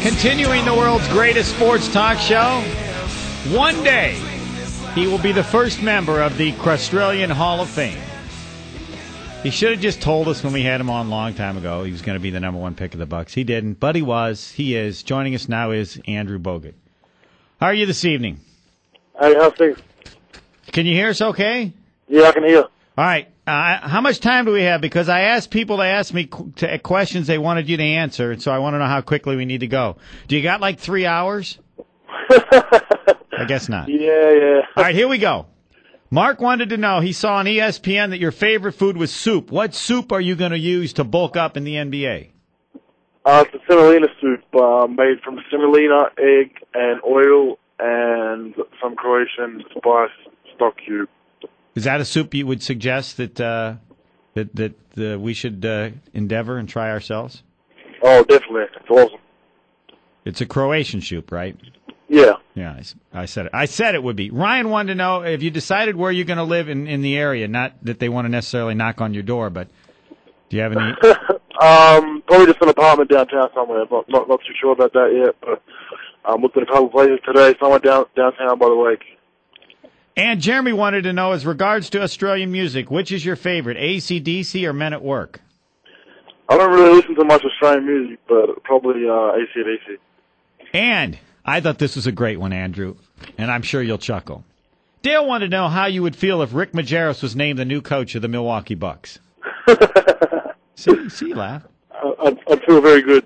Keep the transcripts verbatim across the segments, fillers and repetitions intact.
Continuing the world's greatest sports talk show, one day he will be the first member of the Australian Hall of Fame. He should have just told us when we had him on a long time ago he was going to be the number one pick of the Bucks. He didn't, but he was. He is. Joining us now is Andrew Bogut. How are you this evening? Hey, how's things? Can you hear us okay? Yeah, I can hear. All right. Uh, how much time do we have? Because I asked people to ask me qu- to, questions they wanted you to answer, and so I want to know how quickly we need to go. Do you got like three hours? I guess not. Yeah, yeah. All right, here we go. Mark wanted to know, he saw on E S P N that your favorite food was soup. What soup are you going to use to bulk up in the N B A? Uh, it's a semolina soup uh, made from semolina, egg, and oil, and some Croatian spice stock cube. Is that a soup you would suggest that uh, that that uh, we should uh, endeavor and try ourselves? Oh, definitely. It's awesome. It's a Croatian soup, right? Yeah. Yeah, I, I said it. I said it would be. Ryan wanted to know if you decided where you're going to live in, in the area. Not that they want to necessarily knock on your door, but do you have any? um, probably just an apartment downtown somewhere. Not not, not too sure about that yet, but I'm looking at a couple of places today. Somewhere down downtown by the lake. And Jeremy wanted to know, as regards to Australian music, which is your favorite, A C D C or Men at Work? I don't really listen to much Australian music, but probably uh, A C D C. And I thought this was a great one, Andrew, and I'm sure you'll chuckle. Dale wanted to know how you would feel if Rick Majerus was named the new coach of the Milwaukee Bucks. see, see, you laugh. I'd, I'd feel very good.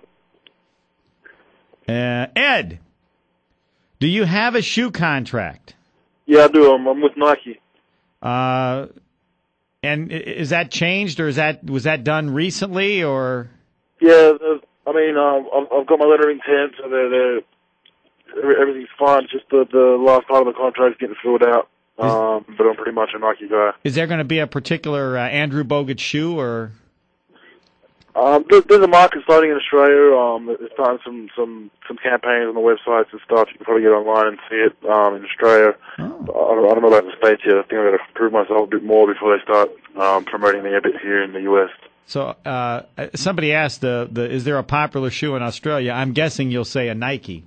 Uh, Ed, do you have a shoe contract? Yeah, I do. I'm, I'm with Nike. Uh, and is that changed, or is that was that done recently, or? Yeah, I mean, um, I've, I've got my letter of intent, so they're, they're, everything's fine. Just the, the last part of the contract's getting filled out. Um, but I'm pretty much a Nike guy. Is there going to be a particular uh, Andrew Bogut shoe, or? Um, there's, there's a market starting in Australia. Um, there's starting some, some, some campaigns on the websites and stuff. You can probably get online and see it um, in Australia. Oh. I, don't, I don't know about the States yet. I think I've got to prove myself a bit more before they start um, promoting me a bit here in the U S. So uh, somebody asked, the, the, is there a popular shoe in Australia? I'm guessing you'll say a Nike.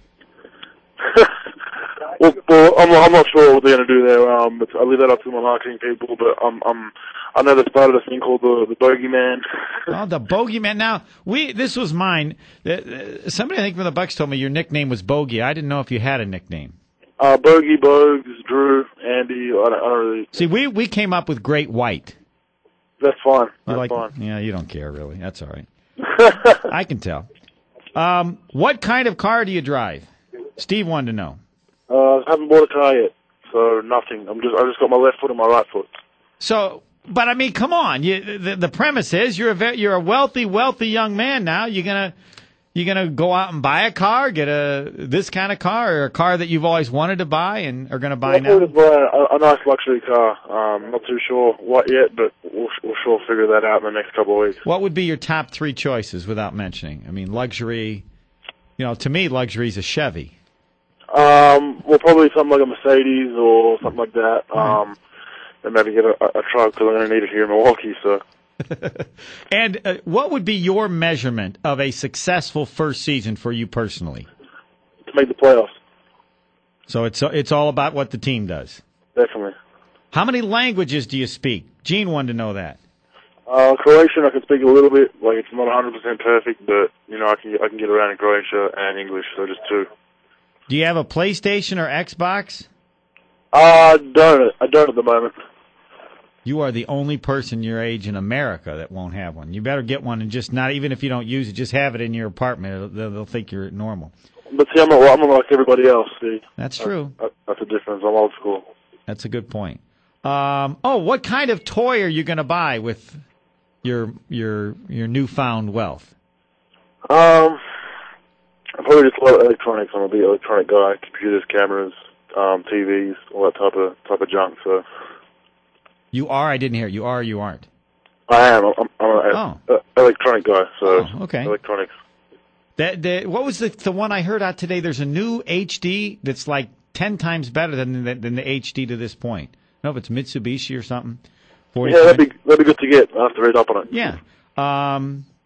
well, well I'm, I'm not sure what they're going to do there. Um, I leave that up to my marketing people, but I'm... I'm I know they started a thing called the the Bogeyman. Oh, the Bogeyman. Now, we this was mine. Uh, somebody, I think, from the Bucks told me your nickname was Bogey. I didn't know if you had a nickname. Uh, Bogey, Bogues, Drew, Andy. I don't, I don't really. See, we we came up with Great White. That's fine. That's like, fine. Yeah, you don't care really. That's all right. I can tell. Um, what kind of car do you drive? Steve wanted to know. Uh, I haven't bought a car yet, so nothing. I'm just I just got my left foot and my right foot. So. But I mean, come on! You, the, the premise is you're a ve- you're a wealthy, wealthy young man now. You're gonna you're gonna go out and buy a car, get a this kind of car, or a car that you've always wanted to buy and are gonna buy well, now. Buy a, a nice luxury car. Um, not too sure what yet, but we'll we'll sure figure that out in the next couple of weeks. What would be your top three choices without mentioning? I mean, luxury. You know, to me, luxury is a Chevy. Um, well, probably something like a Mercedes or something like that. Um. Right. And maybe get a, a truck because I'm going to need it here in Milwaukee. So. And uh, what would be your measurement of a successful first season for you personally? To make the playoffs. So it's it's all about what the team does. Definitely. How many languages do you speak? Gene wanted to know that. Uh, Croatian I can speak a little bit. Like it's not one hundred percent perfect, but you know I can I can get around in Croatia and English. So just two. Do you have a PlayStation or Xbox? Uh, I don't. I don't at the moment. You are the only person your age in America that won't have one. You better get one and just not, even if you don't use it, just have it in your apartment. They'll, they'll think you're normal. But see, I'm not, I'm not like everybody else, see. That's true. That's, that's the difference. I'm old school. That's a good point. Um, oh, what kind of toy are you going to buy with your your your newfound wealth? Um, probably just a lot of electronics. I'm a big electronic guy. Computers, cameras, um, T Vs, all that type of type of junk. So. You are? I didn't hear. You are or you aren't? I am. I'm, I'm an oh. electronic guy, so oh, okay. electronics. That, that, what was the the one I heard out today? There's a new H D that's like ten times better than the, than the H D to this point. I don't know if it's Mitsubishi or something. Yeah, that'd be, that'd be good to get. I'll have to read up on it. Yeah. Um,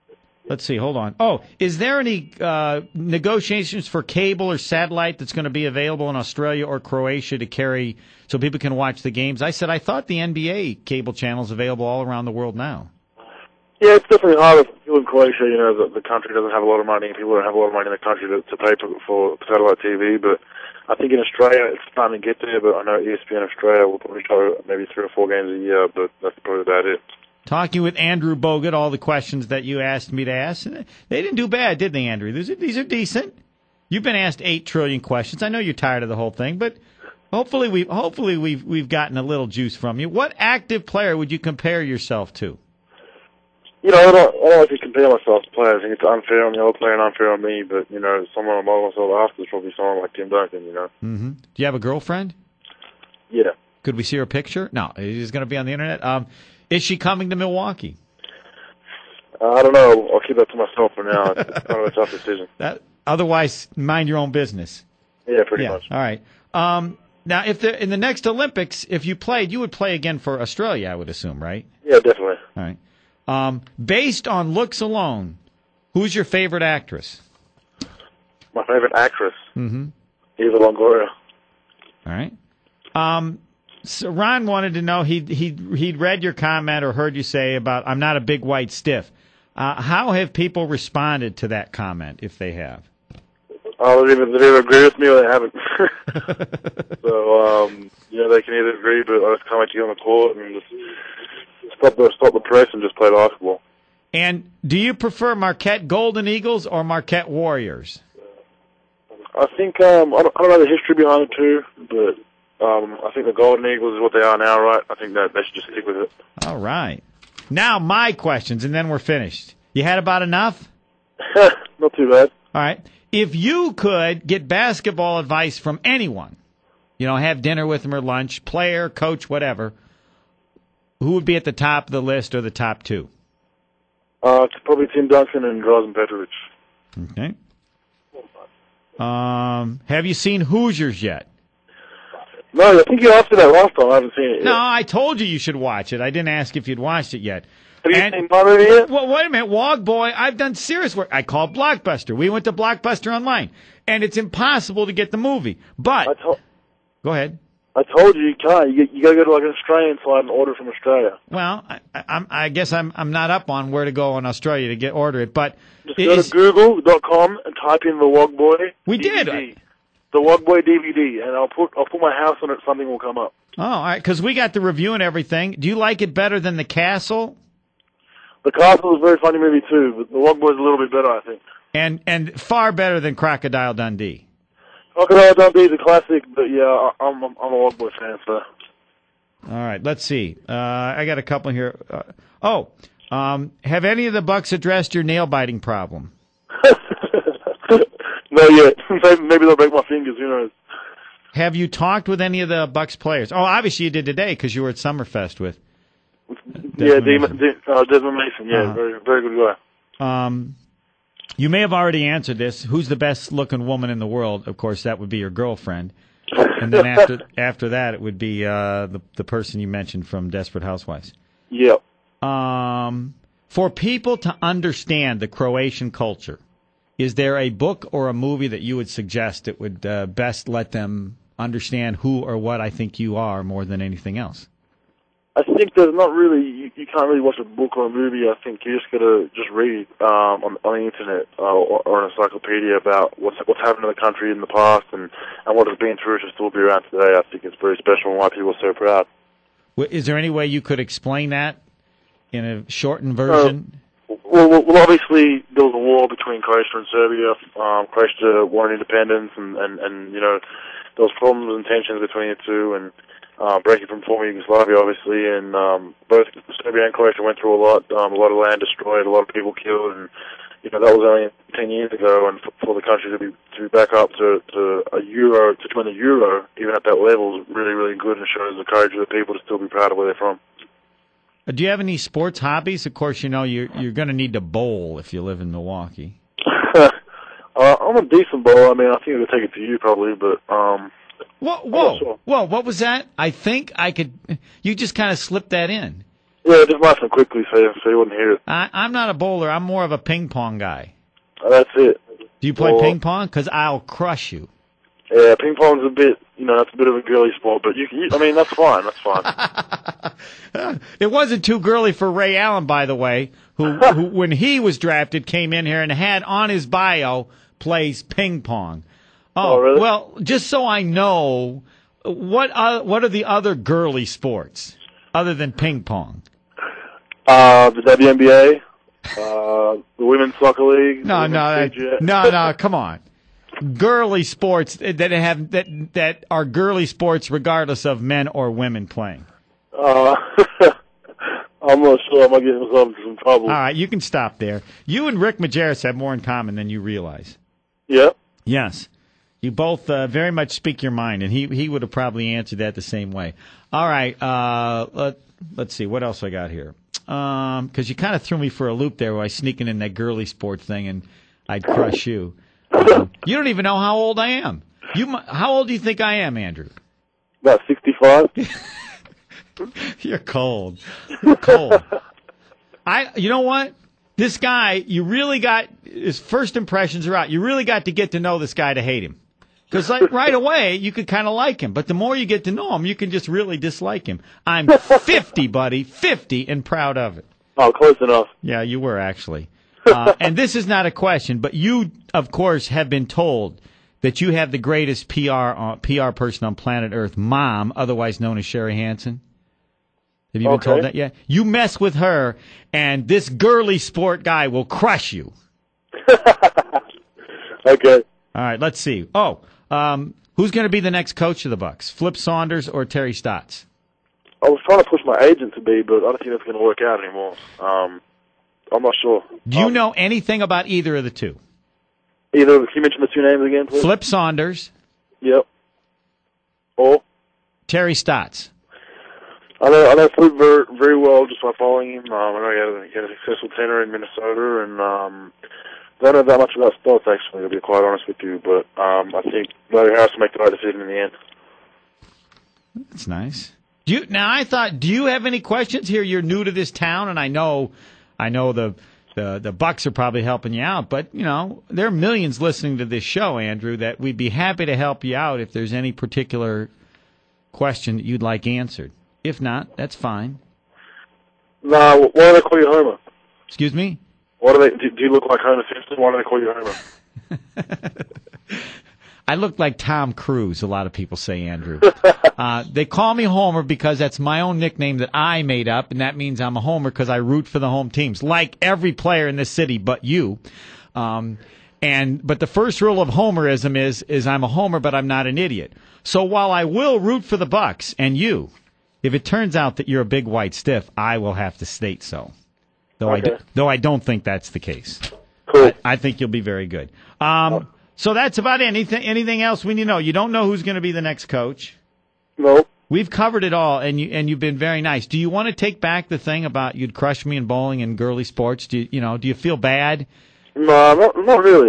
Let's see. Hold on. Oh, is there any uh, negotiations for cable or satellite that's going to be available in Australia or Croatia to carry so people can watch the games? I said I thought the N B A cable channel is available all around the world now. Yeah, it's definitely harder for people in Croatia. You know, the, the country doesn't have a lot of money, and people don't have a lot of money in the country to, to pay for, for satellite T V. But I think in Australia it's starting to get there. But I know E S P N Australia will probably show maybe three or four games a year, but that's probably about it. Talking with Andrew Bogut, all the questions that you asked me to ask. They didn't do bad, did they, Andrew? These are, these are decent. You've been asked eight trillion questions. I know you're tired of the whole thing, but hopefully we've hopefully we've we've gotten a little juice from you. What active player would you compare yourself to? You know, I don't, I don't like to compare myself to players. I think it's unfair on the other player and unfair on me. But you know, someone I model myself after is probably someone like Tim Duncan. You know. Mm-hmm. Do you have a girlfriend? Yeah. Could we see her picture? No, it's going to be on the internet. Um, is she coming to Milwaukee? Uh, I don't know. I'll keep that to myself for now. It's kind of a tough decision. That, otherwise, mind your own business. Yeah, pretty yeah. much. All right. Um, now, if the, in the next Olympics, if you played, you would play again for Australia, I would assume, right? Yeah, definitely. All right. Um, based on looks alone, who's your favorite actress? My favorite actress? Mm-hmm. Eva Longoria. All right. Um, so Ron wanted to know, he'd, he'd, he'd read your comment or heard you say about, I'm not a big white stiff. Uh, how have people responded to that comment, if they have? Oh, they either, they either agree with me or they haven't. so, um, yeah, they can either agree, but I just can't wait to get on the court and just stop the, stop the press and just play basketball. And do you prefer Marquette Golden Eagles or Marquette Warriors? I think, um, I don't, I don't know the history behind the two, but um, I think the Golden Eagles is what they are now, right? I think that they should just stick with it. All right. Now my questions, and then we're finished. You had about enough? Not too bad. All right. If you could get basketball advice from anyone, you know, have dinner with them or lunch, player, coach, whatever, who would be at the top of the list or the top two? Uh, it's probably Tim Duncan and Drazen Petrovic. Okay. Um, have you seen Hoosiers yet? No, I think you asked me that last time. I haven't seen it yet. No, I told you you should watch it. I didn't ask if you'd watched it yet. Have you and, seen my movie yet? Well, wait a minute. Wog Boy, I've done serious work. I called Blockbuster. We went to Blockbuster Online, and it's impossible to get the movie. But, I to- go ahead. I told you you can't. You, you got to go to like an Australian site and order from Australia. Well, I, I, I guess I'm I'm not up on where to go in Australia to get order it, but just go to google dot com and type in the Wog Boy. We D V D. did. The Wog Boy D V D, and I'll put I'll put my house on it. Something will come up. Oh, all right. Because we got the review and everything. Do you like it better than The Castle? The Castle is a very funny movie too, but The Wog Boy is a little bit better, I think. And and far better than Crocodile Dundee. Crocodile Dundee is a classic, but yeah, I'm I'm a Wog Boy fan, so. All right, let's see. Uh, I got a couple here. Uh, oh, um, have any of the Bucks addressed your nail biting problem? Not yet. maybe, maybe they'll break my fingers. Who knows? Have you talked with any of the Bucks players? Oh, obviously you did today because you were at Summerfest with. Desmond yeah, Desmond Mason. Uh, Desmond Mason. Yeah, uh-huh. very very good guy. Um. You may have already answered this. Who's the best-looking woman in the world? Of course, that would be your girlfriend. And then after after that, it would be uh, the the person you mentioned from Desperate Housewives. Yep. Um, for people to understand the Croatian culture, is there a book or a movie that you would suggest that would uh, best let them understand who or what I think you are more than anything else? I think there's not really, you, you can't really watch a book or a movie. I think you just got to just read um, on, on the internet uh, or, or an encyclopedia about what's what's happened in the country in the past and, and what it's been through to still be around today. I think it's very special and why people are so proud. Is there any way you could explain that in a shortened version? Uh, well, well, well, obviously there was a war between Croatia and Serbia. Um, Croatia won independence, and, and, and you know there was problems and tensions between the two, and Uh, breaking from former Yugoslavia, obviously, and um, both Serbia and Croatia went through a lot. Um, a lot of land destroyed, a lot of people killed, and you know that was only ten years ago. And for, for the country to be to be back up to, to a euro, to join the euro, even at that level, is really, really good, and shows the courage of the people to still be proud of where they're from. Uh, do you have any sports hobbies? Of course, you know you're you're going to need to bowl if you live in Milwaukee. uh, I'm a decent bowler. I mean, I think I could take it to you probably, but. Um, Whoa, whoa, whoa! What was that? I think I could. You just kind of slipped that in. Yeah, just nice and quickly so, so you wouldn't hear it. I, I'm not a bowler. I'm more of a ping pong guy. Oh, that's it. Do you play well, ping pong? Because I'll crush you. Yeah, ping pong's a bit, you know, that's a bit of a girly sport, but you can, you, I mean, that's fine, that's fine. It wasn't too girly for Ray Allen, by the way, who, who, when he was drafted, came in here and had on his bio, plays ping pong. Oh, oh really? Well, just so I know, what are, what are the other girly sports other than ping pong? Uh, the W N B A, uh, the Women's Soccer League. No, no, that, no, no, come on. Girly sports that have that that are girly sports regardless of men or women playing. Uh, I'm not sure. I might get myself into some trouble. All right, you can stop there. You and Rick Majerus have more in common than you realize. Yeah. Yes. You both uh, very much speak your mind, and he he would have probably answered that the same way. All right, uh, let, let's see. What else I got here? Because um, you kind of threw me for a loop there by sneaking in that girly sports thing, and I'd crush you. Um, you don't even know how old I am. You, how old do you think I am, Andrew? About sixty-five. You're cold. You're cold. I. You know what? This guy, you really got his first impressions are out. You really got to get to know this guy to hate him. Because like, right away, you could kind of like him. But the more you get to know him, you can just really dislike him. I'm fifty, buddy. fifty and proud of it. Oh, close enough. Yeah, you were actually. Uh, and this is not a question, but you, of course, have been told that you have the greatest P R uh, P R person on planet Earth, Mom, otherwise known as Sherry Hansen. Have you been okay. told that yet? You mess with her, and this girly sport guy will crush you. Okay. All right, let's see. Oh, um, who's going to be the next coach of the Bucks? Flip Saunders or Terry Stotts? I was trying to push my agent to be, but I don't think that's going to work out anymore. Um, I'm not sure. Do you um, know anything about either of the two? Either, can you mention the two names again, please? Flip Saunders. Yep. Or? Terry Stotts. I know, I know Flip very, very well just by following him. Um, I know he had, a, he had a successful tenure in Minnesota, and um, I don't know that much about Stotts, actually, to be quite honest with you, but um, I think Larry Harris will make the right decision in the end. That's nice. Do you, now, I thought, do you have any questions here? You're new to this town, and I know I know the, the, the Bucks are probably helping you out, but, you know, there are millions listening to this show, Andrew, that we'd be happy to help you out if there's any particular question that you'd like answered. If not, that's fine. No, why do they call you Homer? Excuse me? Why do they? Do, do you look like Homer Simpson? Why do they call you Homer? I look like Tom Cruise, a lot of people say, Andrew. uh, they call me Homer because that's my own nickname that I made up, and that means I'm a Homer because I root for the home teams, like every player in this city but you. Um, and but the first rule of Homerism is is I'm a Homer, but I'm not an idiot. So while I will root for the Bucks and you, if it turns out that you're a big white stiff, I will have to state so. Though okay. I do, though I don't think that's the case. Cool. I, I think you'll be very good. Um, oh. So that's about it. Anything, anything else we need to know? You don't know who's going to be the next coach. No. We've covered it all, and you and you've been very nice. Do you want to take back the thing about you'd crush me in bowling and girly sports? Do you, you know? Do you feel bad? No, not not really.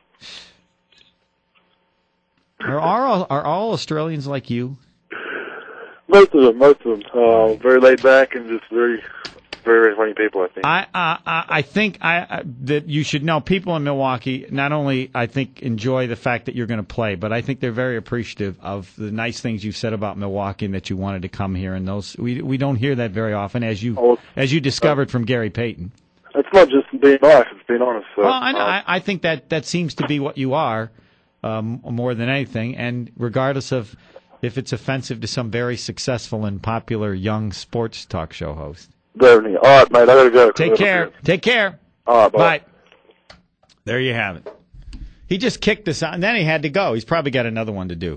Are all are all Australians like you? Most of them, most of them. Uh, very laid back and just very, very, very funny people, I think. I uh, I think I, I that you should know people in Milwaukee not only I think enjoy the fact that you're going to play, but I think they're very appreciative of the nice things you've said about Milwaukee and that you wanted to come here. And those we we don't hear that very often, as you oh, as you discovered uh, from Gary Payton. It's not just being nice; it's being honest. So, well, I know. Um, I, I think that that seems to be what you are, um, more than anything. And regardless of if it's offensive to some very successful and popular young sports talk show host. Definitely. All right, mate. I gotta go. Take care. Take care. All right, bye. Bye. There you have it. He just kicked us out, and then he had to go. He's probably got another one to do.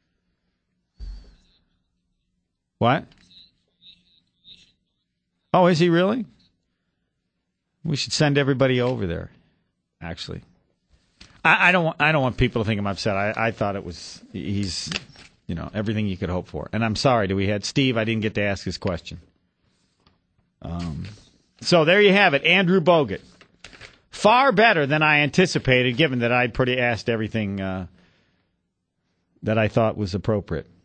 What? Oh, is he really? We should send everybody over there. Actually, I, I don't. Want, I don't want people to think I'm upset. I, I thought it was. He's. You know, everything you could hope for. And I'm sorry that we had Steve. I didn't get to ask his question. Um, so there you have it. Andrew Bogut. Far better than I anticipated, given that I'd pretty asked everything uh, that I thought was appropriate.